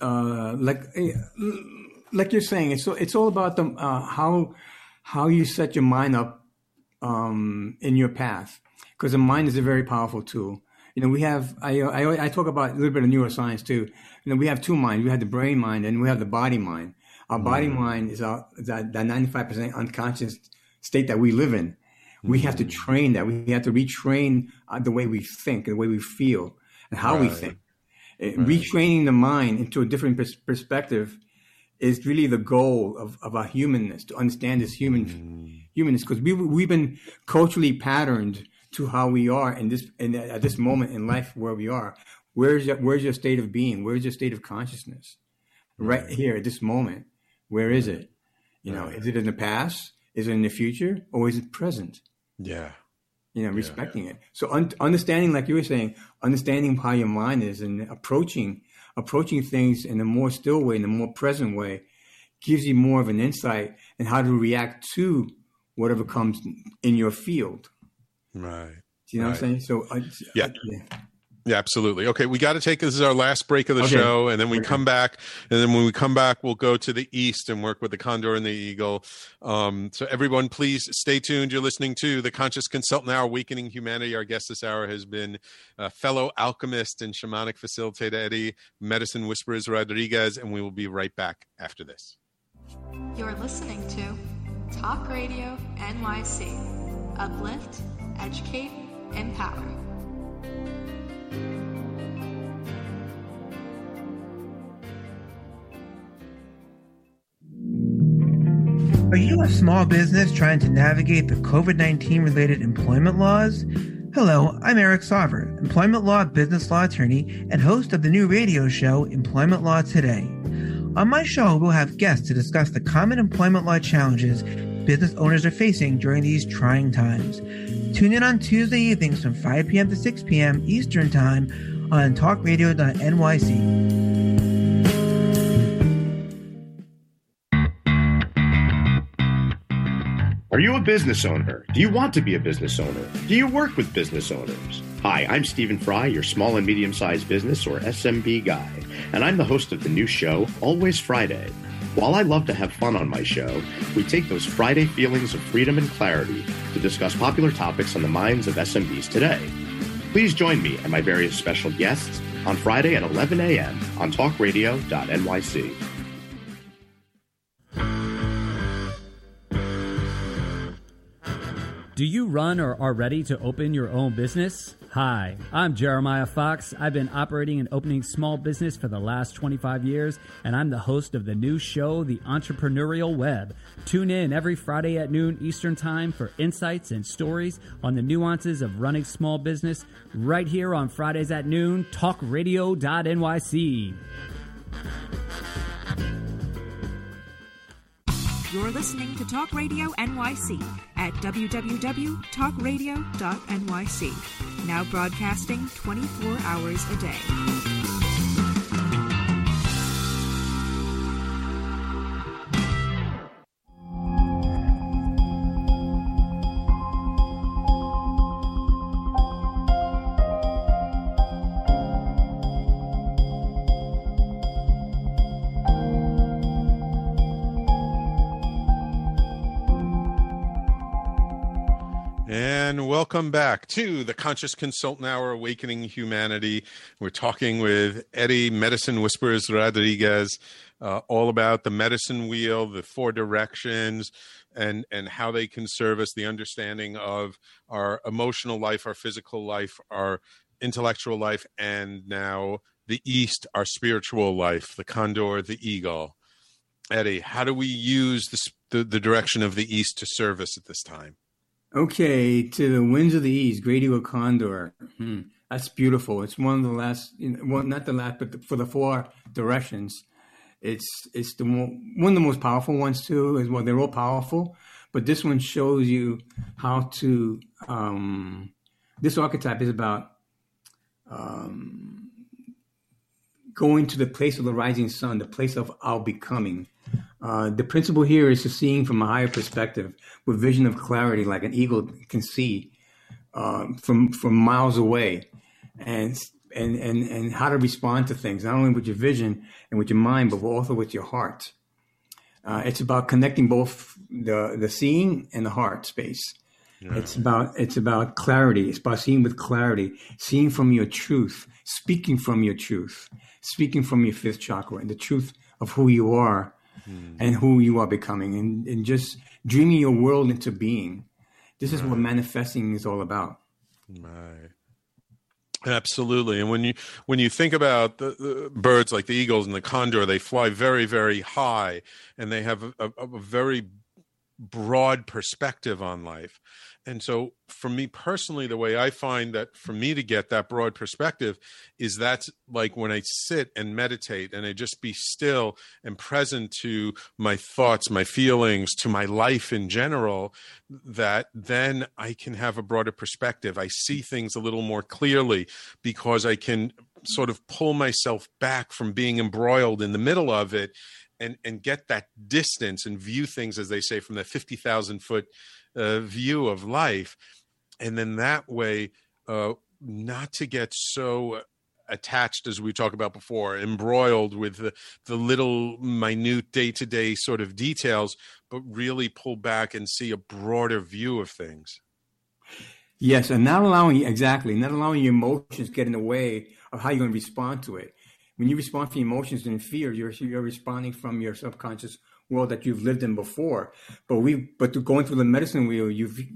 like you're saying, it's all about how you set your mind up in your path, because the mind is a very powerful tool. We have I talk about a little bit of neuroscience too. We have 2 minds. We have the brain mind and we have the body mind. Our body mind is that 95% unconscious state that we live in. We have to train that. We have to retrain the way we think, the way we feel, and how we think. Retraining the mind into a different perspective is really the goal of our humanness, to understand this humanness, because we've been culturally patterned to how we are at this moment in life where we are. Where's your state of being? Where's your state of consciousness? Right here at this moment. Where is it? Is it in the past? Is it in the future? Or is it present? Yeah. Respecting it. So understanding, like you were saying, understanding how your mind is and approaching things in a more still way, in a more present way, gives you more of an insight in how to react to whatever comes in your field. Right. Do you know what I'm saying? So yeah. Yeah, absolutely. Okay, we got to take, this is our last break of the show, and then we come back, and then when we come back, we'll go to the east and work with the condor and the eagle. So everyone, please stay tuned. You're listening to The Conscious Consultant Hour, Awakening Humanity. Our guest this hour has been fellow alchemist and shamanic facilitator Eddie Medicine Whisperers Rodriguez, and we will be right back after this. You're listening to Talk Radio NYC. Uplift, educate, empower. Are you a small business trying to navigate the COVID-19 related employment laws? Hello, I'm Eric Sauver, employment law, business law attorney, and host of the new radio show, Employment Law Today. On my show, we'll have guests to discuss the common employment law challenges business owners are facing during these trying times. Tune in on Tuesday evenings from 5 p.m. to 6 p.m. Eastern Time on talkradio.nyc. Are you a business owner? Do you want to be a business owner? Do you work with business owners? Hi, I'm Stephen Fry, your small and medium-sized business or SMB guy, and I'm the host of the new show, Always Friday. While I love to have fun on my show, we take those Friday feelings of freedom and clarity to discuss popular topics on the minds of SMBs today. Please join me and my various special guests on Friday at 11 a.m. on talkradio.nyc. Do you run or are ready to open your own business? Hi, I'm Jeremiah Fox. I've been operating and opening small business for the last 25 years, and I'm the host of the new show, The Entrepreneurial Web. Tune in every Friday at noon Eastern Time for insights and stories on the nuances of running small business right here on Fridays at noon, talkradio.nyc. You're listening to Talk Radio NYC at www.talkradio.nyc. Now broadcasting 24 hours a day. And welcome back to the Conscious Consultant Hour, Awakening Humanity. We're talking with Eddie Medicine Whispers Rodriguez, all about the medicine wheel, the 4 directions, and how they can serve us, the understanding of our emotional life, our physical life, our intellectual life, and now the East, our spiritual life, the condor, the eagle. Eddie, how do we use the direction of the East to serve us at this time? Okay, to the winds of the east, great eagle condor. That's beautiful. It's one of the last, well, not the last, but for the 4 directions, it's one of the most powerful ones too. Well, they're all powerful, but this one shows you how to. This archetype is about going to the place of the rising sun, the place of our becoming. The principle here is to seeing from a higher perspective with vision of clarity, like an eagle can see from miles away, and how to respond to things, not only with your vision and with your mind, but also with your heart. It's about connecting both the seeing and the heart space. Yeah. It's about clarity. It's about seeing with clarity, seeing from your truth, speaking from your truth, speaking from your 5th chakra, and the truth of who you are. And who you are becoming, and just dreaming your world into being. This is what manifesting is all about. Right. Absolutely. And when you think about the birds like the eagles and the condor, they fly very, very high, and they have a very broad perspective on life. And so for me personally, the way I find that for me to get that broad perspective is that's like when I sit and meditate and I just be still and present to my thoughts, my feelings, to my life in general, that then I can have a broader perspective. I see things a little more clearly because I can sort of pull myself back from being embroiled in the middle of it and get that distance and view things, as they say, from the 50,000 foot view of life. And then that way, not to get so attached, as we talked about before, embroiled with the little minute day-to-day sort of details, but really pull back and see a broader view of things. Yes, and not allowing your emotions get in the way of how you're going to respond to it. When you respond to emotions and fear, you're responding from your subconscious world that you've lived in before. But going through the medicine wheel,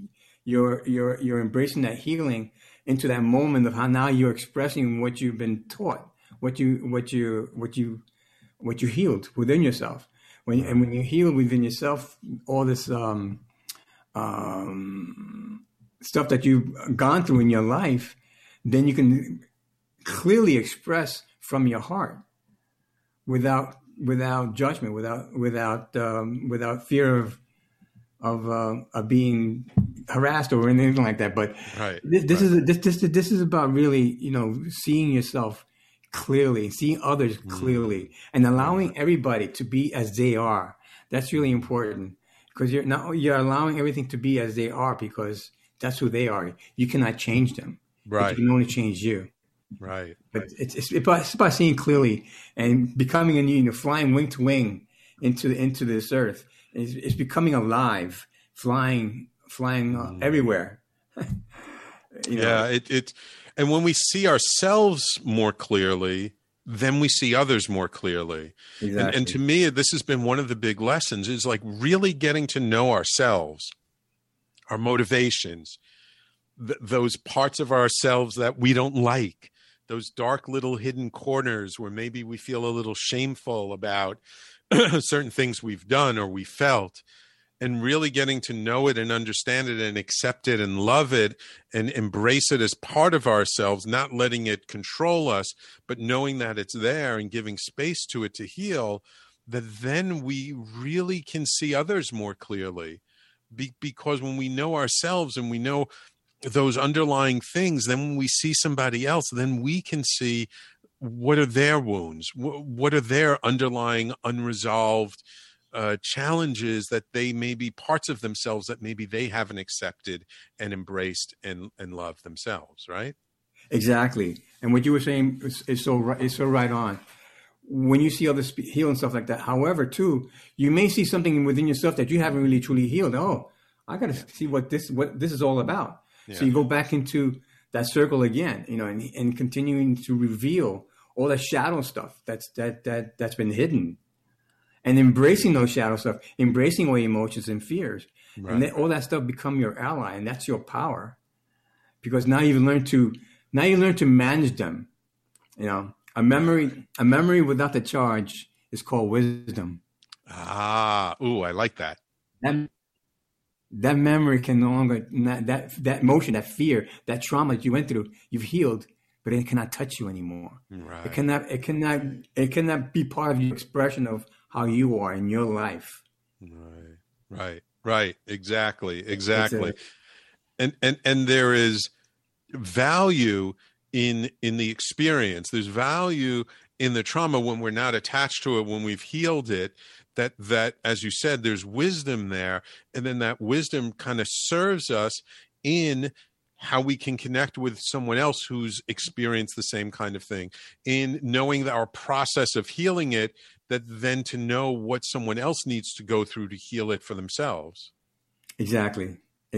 you're embracing that healing into that moment of how now you're expressing what you've been taught, what you healed within yourself. When you heal within yourself, all this stuff that you've gone through in your life, then you can clearly express from your heart, without judgment, without fear being harassed or anything like that. But this is about really, seeing yourself clearly, seeing others clearly, and allowing everybody to be as they are. That's really important, because you're allowing everything to be as they are, because that's who they are. You cannot change them. Right. You can only change you. Right. But it's about seeing clearly and becoming flying wing to wing into this earth. It's becoming alive, flying everywhere. Yeah, and when we see ourselves more clearly, then we see others more clearly. Exactly. And to me, this has been one of the big lessons, is like really getting to know ourselves, our motivations, those parts of ourselves that we don't like, those dark little hidden corners where maybe we feel a little shameful about certain things we've done or we felt, and really getting to know it and understand it and accept it and love it and embrace it as part of ourselves, not letting it control us, but knowing that it's there and giving space to it to heal, that then we really can see others more clearly. Because when we know ourselves and we know those underlying things, then when we see somebody else, then we can see what are their wounds, what are their underlying unresolved challenges, that they may be parts of themselves that maybe they haven't accepted and embraced and loved themselves, right? Exactly. And what you were saying is so right on. When you see others heal and stuff like that, however, too, you may see something within yourself that you haven't really truly healed. Oh, I got to see what this is all about. Yeah. So you go back into that circle again, and continuing to reveal all that shadow stuff that's been hidden, and embracing those shadow stuff, embracing all your emotions and fears, right. And then all that stuff become your ally, and that's your power, because now you learn to manage them. A memory without the charge is called wisdom. I like that. That memory can no longer, that emotion, that fear, that trauma that you went through, you've healed, but it cannot touch you anymore. Right. It cannot be part of your expression of how you are in your life. Right. Exactly. And there is value in the experience. There's value in the trauma when we're not attached to it, when we've healed it, that as you said, there's wisdom there. And then that wisdom kind of serves us in how we can connect with someone else who's experienced the same kind of thing, in knowing that our process of healing it, that then to know what someone else needs to go through to heal it for themselves. Exactly.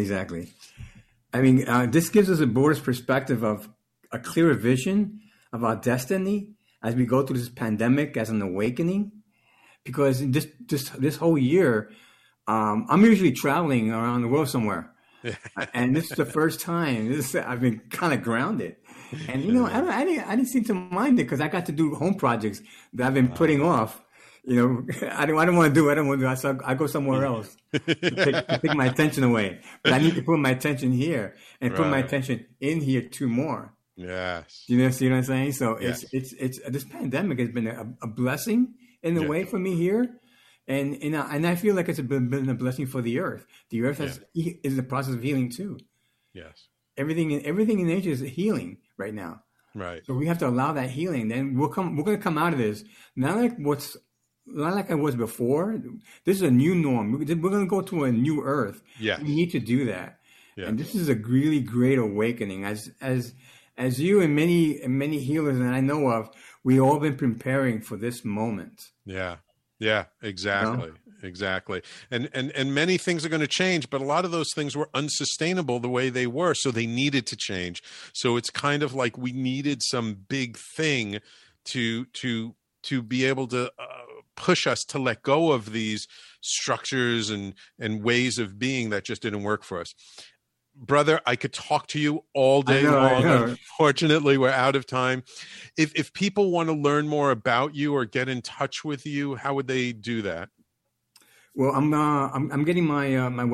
I mean, this gives us a broader perspective of a clearer vision of our destiny as we go through this pandemic as an awakening. Because this whole year, I'm usually traveling around the world somewhere, and this is the first time I've been kind of grounded. And I didn't seem to mind it, because I got to do home projects that I've been putting off. I don't want to do it. So I go somewhere else to take my attention away. But I need to put my attention here and put my attention in here too more. Yes. You see what I'm saying? So yes. it's this pandemic has been a blessing in a way for me here, and I feel like it's been a blessing for the earth. The earth is in the process of healing too. Yes. Everything in nature is healing right now. Right. So we have to allow that healing. Then we're going to come out of this not like I was before. This is a new norm. We're going to go to a new earth. Yes. We need to do that. Yes. And this is a really great awakening. As you and many healers that I know of, we all been preparing for this moment. Yeah, exactly. Exactly. And many things are going to change, but a lot of those things were unsustainable the way they were. So they needed to change. So it's kind of like we needed some big thing to be able to push us to let go of these structures and ways of being that just didn't work for us. Brother, I could talk to you all day long. Unfortunately, we're out of time. If people want to learn more about you or get in touch with you, how would they do that? Well, I'm getting my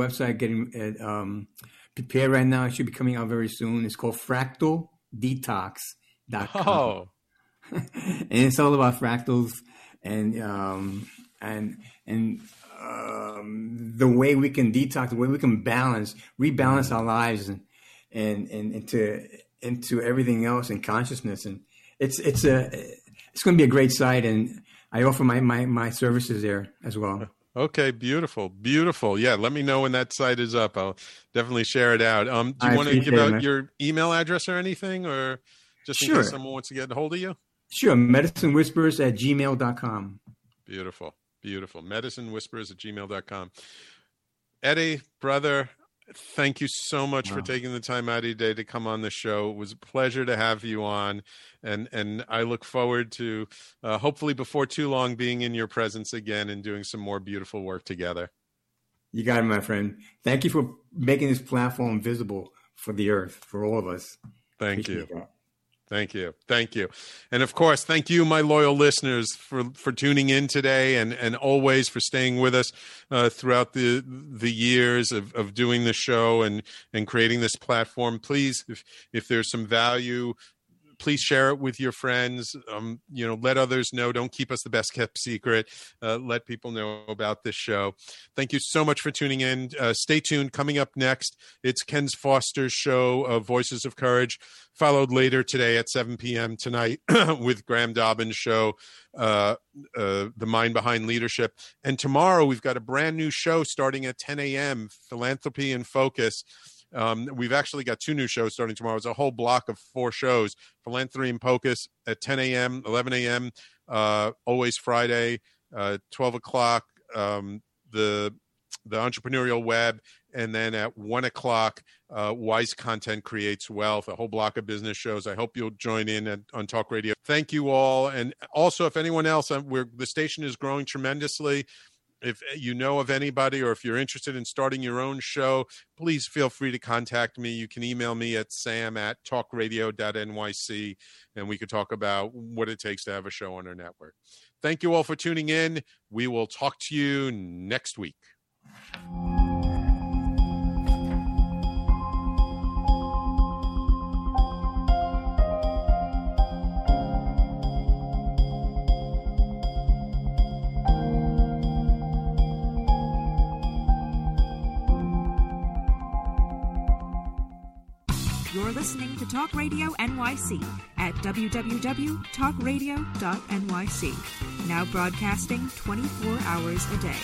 website prepared right now. It should be coming out very soon. It's called fractaldetox.com. Oh. And it's all about fractals and the way we can detox, the way we can rebalance our lives and into everything else in consciousness. And it's going to be a great site, and I offer my services there as well. Okay, beautiful. Yeah, let me know when that site is up. I'll definitely share it out. Do you want to give out your email address or anything, or just in case someone wants to get a hold of you? Sure, medicinewhispers@gmail.com. Beautiful. medicinewhispers@gmail.com. Eddie, brother, thank you so much for taking the time out of your day to come on the show. It was a pleasure to have you on, and I look forward to hopefully before too long being in your presence again and doing some more beautiful work together. You got it, my friend. Thank you for making this platform visible for the earth, for all of us. Thank you. Thank you. And of course, thank you, my loyal listeners, for tuning in today and always for staying with us throughout the years of doing the show and creating this platform. Please, if there's some value, please share it with your friends. Let others know. Don't keep us the best kept secret. Let people know about this show. Thank you so much for tuning in. Stay tuned. Coming up next, it's Ken Foster's show, Voices of Courage, followed later today at 7 p.m. tonight with Graham Dobbins' show, The Mind Behind Leadership. And tomorrow we've got a brand new show starting at 10 a.m., Philanthropy in Focus. We've actually got 2 new shows starting tomorrow. It's a whole block of 4 shows. Philanthropy in Focus at 10 a.m., 11 a.m., always Friday, 12 o'clock, the Entrepreneurial Web, and then at 1 o'clock, Wise Content Creates Wealth, a whole block of business shows. I hope you'll join in on Talk Radio. Thank you all. And also, if anyone else, the station is growing tremendously. If you know of anybody or if you're interested in starting your own show, please feel free to contact me. You can email me at sam@talkradio.nyc, and we could talk about what it takes to have a show on our network. Thank you all for tuning in. We will talk to you next week. You're listening to Talk Radio NYC at www.talkradio.nyc. Now broadcasting 24 hours a day.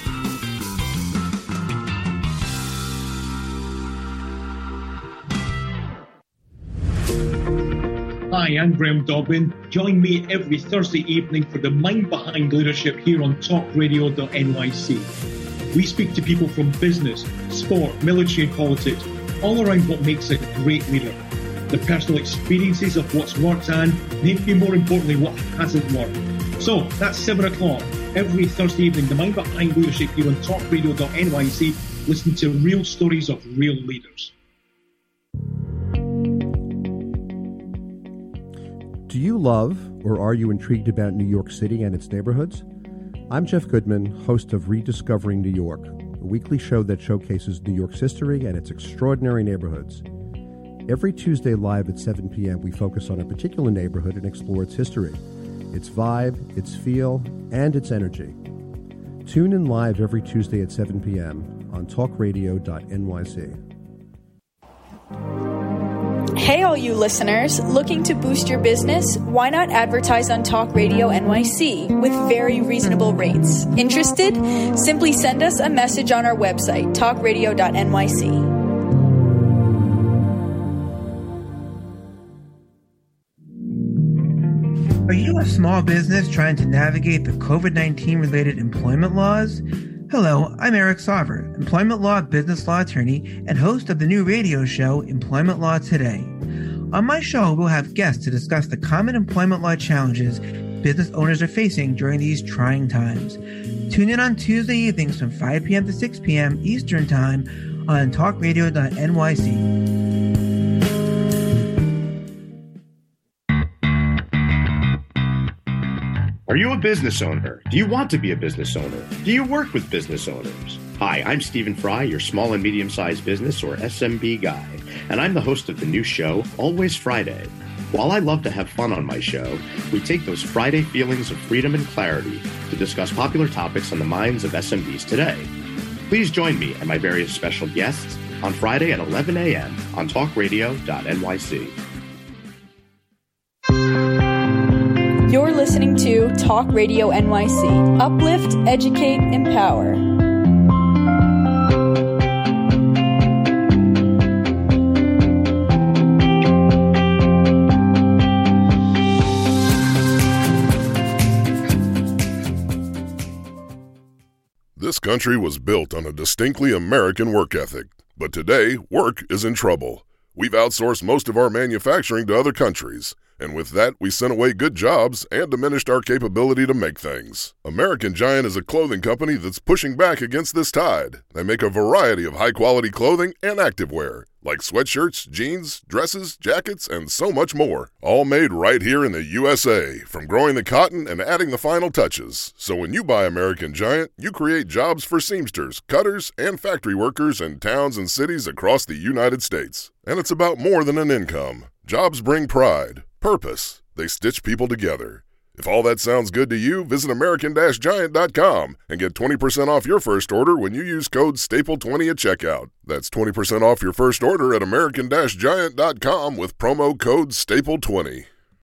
Hi, I'm Graham Dobbin. Join me every Thursday evening for The Mind Behind Leadership here on talkradio.nyc. We speak to people from business, sport, military and politics, all around what makes a great leader. The personal experiences of what's worked and, maybe more importantly, what hasn't worked. So, that's 7 o'clock every Thursday evening. The Mind Behind Leadership here on talkradio.nyc. Listen to real stories of real leaders. Do you love or are you intrigued about New York City and its neighborhoods? I'm Jeff Goodman, host of Rediscovering New York, a weekly show that showcases New York's history and its extraordinary neighborhoods. Every Tuesday live at 7 p.m., we focus on a particular neighborhood and explore its history, its vibe, its feel, and its energy. Tune in live every Tuesday at 7 p.m. on talkradio.nyc. Hey, all you listeners, looking to boost your business? Why not advertise on Talk Radio NYC with very reasonable rates? Interested? Simply send us a message on our website, talkradio.nyc. Are you a small business trying to navigate the COVID-19 related employment laws? Hello, I'm Eric Sauver, employment law business law attorney and host of the new radio show, Employment Law Today. On my show, we'll have guests to discuss the common employment law challenges business owners are facing during these trying times. Tune in on Tuesday evenings from 5 p.m. to 6 p.m. Eastern Time on talkradio.nyc. Are you a business owner? Do you want to be a business owner? Do you work with business owners? Hi, I'm Stephen Fry, your small and medium-sized business or SMB guy, and I'm the host of the new show, Always Friday. While I love to have fun on my show, we take those Friday feelings of freedom and clarity to discuss popular topics on the minds of SMBs today. Please join me and my various special guests on Friday at 11 a.m. on talkradio.nyc. You're listening to Talk Radio NYC. Uplift, educate, empower. This country was built on a distinctly American work ethic, but today, work is in trouble. We've outsourced most of our manufacturing to other countries, and with that, we sent away good jobs and diminished our capability to make things. American Giant is a clothing company that's pushing back against this tide. They make a variety of high-quality clothing and activewear, like sweatshirts, jeans, dresses, jackets, and so much more. All made right here in the USA, from growing the cotton and adding the final touches. So when you buy American Giant, you create jobs for seamsters, cutters, and factory workers in towns and cities across the United States. And it's about more than an income. Jobs bring pride, purpose. They stitch people together. If all that sounds good to you, visit American-Giant.com and get 20% off your first order when you use code STAPLE20 at checkout. That's 20% off your first order at American-Giant.com with promo code STAPLE20.